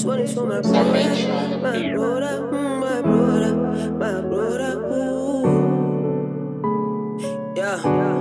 one is for my brother, my brother, my brother, my brother. Ooh. Yeah.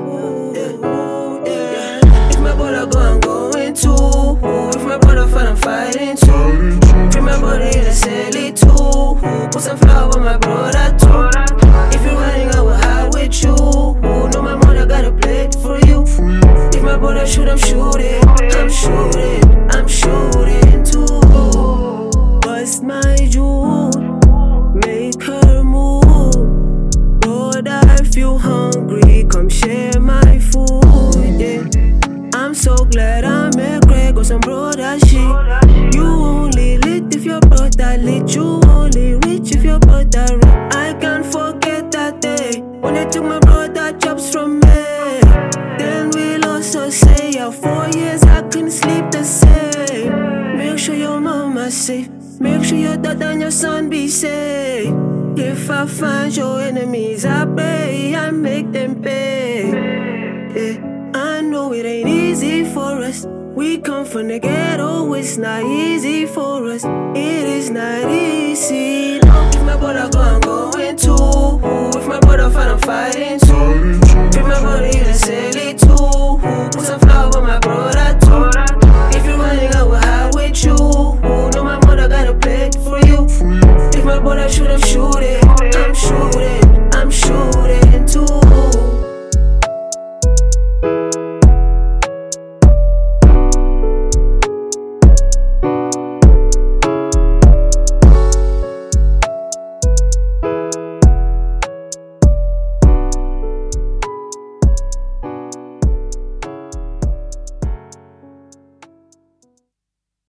If my brother go, I'm going too. If my brother fight, I'm fighting too. Free my body, let's sell it too. Put some flour on my brother too. If you're running, I will hide with you. No, my mother got a plate for you. If my brother shoot, I'm shooting. I'm shooting. I'm shooting too. Bust my jewel, make her move. Brother, if you hungry, come share my food. Yeah. I'm so glad I met Greg on some brother shit. You only lit if your brother lit. You only rich if your brother rich. I can't forget that day when they took my brother jobs from me. Then we'll also say, yeah, 4 years I couldn't sleep the same. Make sure your mama's safe. Make sure your dad and your son be safe. If I find your enemies, I pray I make them pay. Yeah. I know it ain't easy for us. We come from the ghetto, it's not easy for us. It is not easy. No, if my brother go, I'm going too. If my brother